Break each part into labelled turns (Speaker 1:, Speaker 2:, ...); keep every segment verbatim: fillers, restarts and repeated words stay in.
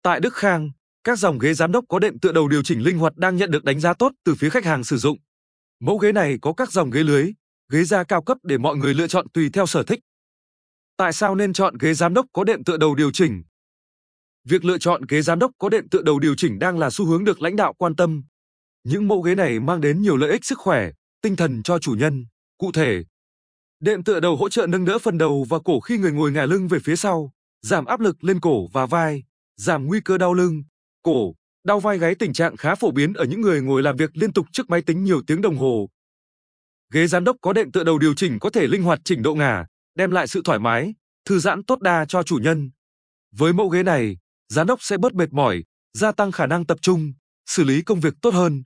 Speaker 1: Tại Đức Khang, các dòng ghế giám đốc có đệm tựa đầu điều chỉnh linh hoạt đang nhận được đánh giá tốt từ phía khách hàng sử dụng. Mẫu ghế này có các dòng ghế lưới, ghế da cao cấp để mọi người lựa chọn tùy theo sở thích. Tại sao nên chọn ghế giám đốc có đệm tựa đầu điều chỉnh? Việc lựa chọn ghế giám đốc có đệm tựa đầu điều chỉnh đang là xu hướng được lãnh đạo quan tâm. Những mẫu ghế này mang đến nhiều lợi ích sức khỏe, tinh thần cho chủ nhân. Cụ thể, đệm tựa đầu hỗ trợ nâng đỡ phần đầu và cổ khi người ngồi ngả lưng về phía sau, giảm áp lực lên cổ và vai, giảm nguy cơ đau lưng, cổ, đau vai gáy, tình trạng khá phổ biến ở những người ngồi làm việc liên tục trước máy tính nhiều tiếng đồng hồ. Ghế giám đốc có đệm tựa đầu điều chỉnh có thể linh hoạt chỉnh độ ngả, đem lại sự thoải mái, thư giãn tốt đa cho chủ nhân. Với mẫu ghế này, giám đốc sẽ bớt mệt mỏi, gia tăng khả năng tập trung, xử lý công việc tốt hơn.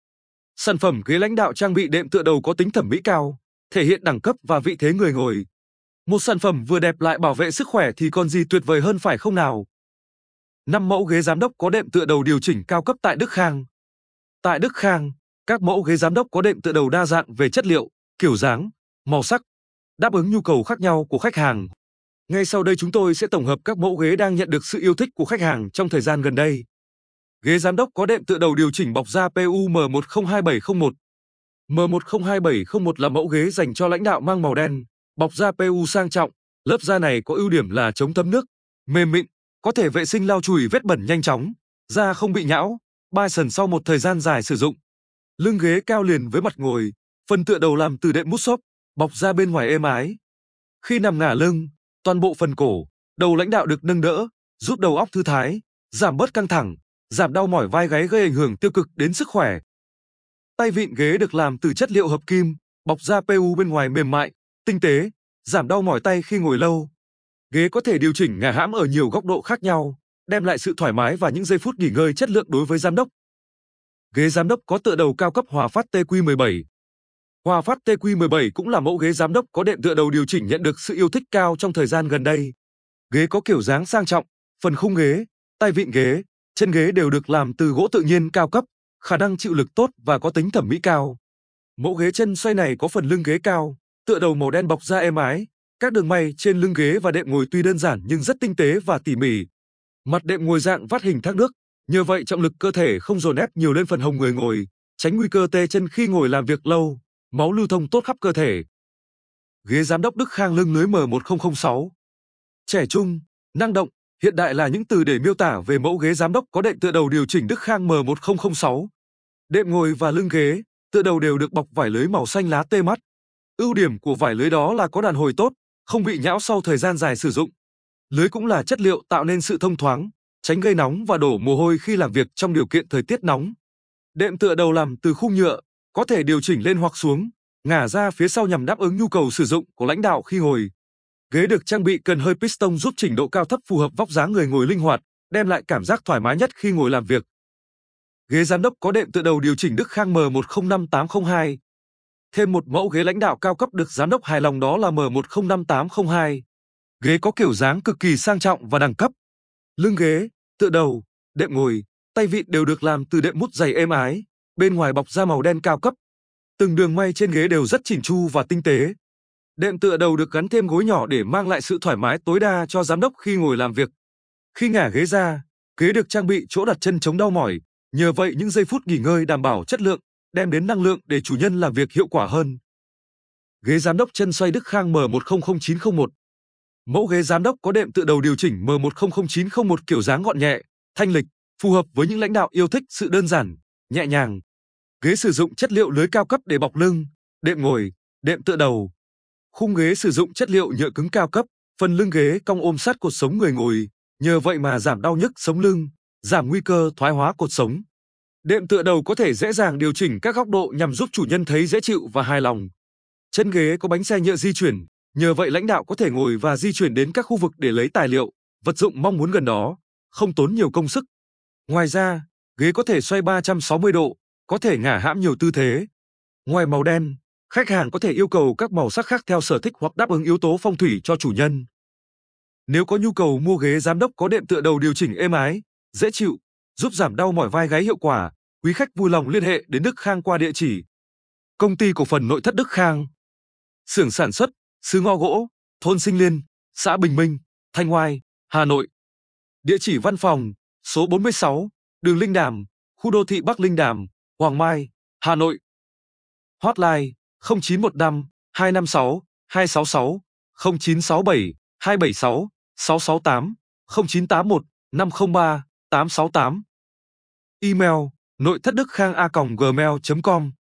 Speaker 1: Sản phẩm ghế lãnh đạo trang bị đệm tựa đầu có tính thẩm mỹ cao, thể hiện đẳng cấp và vị thế người ngồi. Một sản phẩm vừa đẹp lại bảo vệ sức khỏe thì còn gì tuyệt vời hơn phải không nào? năm mẫu ghế giám đốc có đệm tựa đầu điều chỉnh cao cấp tại Đức Khang. Tại Đức Khang, các mẫu ghế giám đốc có đệm tựa đầu đa dạng về chất liệu, kiểu dáng, màu sắc, đáp ứng nhu cầu khác nhau của khách hàng. Ngay sau đây chúng tôi sẽ tổng hợp các mẫu ghế đang nhận được sự yêu thích của khách hàng trong thời gian gần đây. Ghế giám đốc có đệm tựa đầu điều chỉnh bọc da pê u M một không hai bảy không một. M một không hai bảy không một là mẫu ghế dành cho lãnh đạo mang màu đen, bọc da pê u sang trọng. Lớp da này có ưu điểm là chống thấm nước, mềm mịn, có thể vệ sinh lau chùi vết bẩn nhanh chóng, da không bị nhão, bay sần sau một thời gian dài sử dụng. Lưng ghế cao liền với mặt ngồi, phần tựa đầu làm từ đệm mút xốp, bọc da bên ngoài êm ái. Khi nằm ngả lưng, toàn bộ phần cổ, đầu lãnh đạo được nâng đỡ, giúp đầu óc thư thái, giảm bớt căng thẳng, giảm đau mỏi vai gáy gây ảnh hưởng tiêu cực đến sức khỏe. Tay vịn ghế được làm từ chất liệu hợp kim, bọc da pê u bên ngoài mềm mại, tinh tế, giảm đau mỏi tay khi ngồi lâu. Ghế có thể điều chỉnh ngả hãm ở nhiều góc độ khác nhau, đem lại sự thoải mái và những giây phút nghỉ ngơi chất lượng đối với giám đốc. Ghế giám đốc có tựa đầu cao cấp Hòa Phát T Q mười bảy. Hòa Phát T Q mười bảy cũng là mẫu ghế giám đốc có đệm tựa đầu điều chỉnh nhận được sự yêu thích cao trong thời gian gần đây. Ghế có kiểu dáng sang trọng, phần khung ghế, tay vịn ghế, chân ghế đều được làm từ gỗ tự nhiên cao cấp, khả năng chịu lực tốt và có tính thẩm mỹ cao. Mẫu ghế chân xoay này có phần lưng ghế cao, tựa đầu màu đen bọc da êm ái, các đường may trên lưng ghế và đệm ngồi tuy đơn giản nhưng rất tinh tế và tỉ mỉ. Mặt đệm ngồi dạng vắt hình thác nước, nhờ vậy trọng lực cơ thể không dồn ép nhiều lên phần hông người ngồi, tránh nguy cơ tê chân khi ngồi làm việc lâu, máu lưu thông tốt khắp cơ thể. Ghế giám đốc Đức Khang lưng lưới M một không không sáu. Trẻ trung, năng động, hiện đại là những từ để miêu tả về mẫu ghế giám đốc có đệm tựa đầu điều chỉnh Đức Khang M một không không sáu. Đệm ngồi và lưng ghế, tựa đầu đều được bọc vải lưới màu xanh lá tê mắt. Ưu điểm của vải lưới đó là có đàn hồi tốt, không bị nhão sau thời gian dài sử dụng. Lưới cũng là chất liệu tạo nên sự thông thoáng, tránh gây nóng và đổ mồ hôi khi làm việc trong điều kiện thời tiết nóng. Đệm tựa đầu làm từ khung nhựa, có thể điều chỉnh lên hoặc xuống, ngả ra phía sau nhằm đáp ứng nhu cầu sử dụng của lãnh đạo khi ngồi. Ghế được trang bị cần hơi piston giúp chỉnh độ cao thấp phù hợp vóc dáng người ngồi linh hoạt, đem lại cảm giác thoải mái nhất khi ngồi làm việc. Ghế giám đốc có đệm tựa đầu điều chỉnh Đức Khang M một không năm tám không hai. Thêm một mẫu ghế lãnh đạo cao cấp được giám đốc hài lòng đó là M một không năm tám không hai. Ghế có kiểu dáng cực kỳ sang trọng và đẳng cấp. Lưng ghế, tựa đầu, đệm ngồi, tay vịn đều được làm từ đệm mút dày êm ái, bên ngoài bọc da màu đen cao cấp. Từng đường may trên ghế đều rất chỉn chu và tinh tế. Đệm tựa đầu được gắn thêm gối nhỏ để mang lại sự thoải mái tối đa cho giám đốc khi ngồi làm việc. Khi ngả ghế ra, ghế được trang bị chỗ đặt chân chống đau mỏi, nhờ vậy những giây phút nghỉ ngơi đảm bảo chất lượng, đem đến năng lượng để chủ nhân làm việc hiệu quả hơn. Ghế giám đốc chân xoay Đức Khang M một không không chín không một. Mẫu ghế giám đốc có đệm tựa đầu điều chỉnh M một không không chín không một kiểu dáng gọn nhẹ, thanh lịch, phù hợp với những lãnh đạo yêu thích sự đơn giản, nhẹ nhàng. Ghế sử dụng chất liệu lưới cao cấp để bọc lưng, đệm ngồi, đệm tựa đầu. Khung ghế sử dụng chất liệu nhựa cứng cao cấp, phần lưng ghế cong ôm sát cột sống người ngồi, nhờ vậy mà giảm đau nhức sống lưng, giảm nguy cơ thoái hóa cột sống. Đệm tựa đầu có thể dễ dàng điều chỉnh các góc độ nhằm giúp chủ nhân thấy dễ chịu và hài lòng. Chân ghế có bánh xe nhựa di chuyển, nhờ vậy lãnh đạo có thể ngồi và di chuyển đến các khu vực để lấy tài liệu, vật dụng mong muốn gần đó, không tốn nhiều công sức. Ngoài ra, ghế có thể xoay ba trăm sáu mươi độ, có thể ngả hãm nhiều tư thế. Ngoài màu đen, khách hàng có thể yêu cầu các màu sắc khác theo sở thích hoặc đáp ứng yếu tố phong thủy cho chủ nhân. Nếu có nhu cầu mua ghế giám đốc có đệm tựa đầu điều chỉnh êm ái, dễ chịu, giúp giảm đau mỏi vai gáy hiệu quả, quý khách vui lòng liên hệ đến Đức Khang qua địa chỉ: Công ty cổ phần nội thất Đức Khang, xưởng sản xuất, xứ Ngọ Gỗ, thôn Sinh Liên, xã Bình Minh, Thanh Oai, Hà Nội. Địa chỉ văn phòng: số bốn mươi sáu, đường Linh Đàm, khu đô thị Bắc Linh Đàm, Hoàng Mai, Hà Nội. Hotline không chín một năm hai năm sáu hai sáu sáu, không chín sáu bảy hai bảy sáu sáu sáu tám, không chín tám một năm không ba tám sáu tám. Email nội thất đức khang a còng gmail chấm com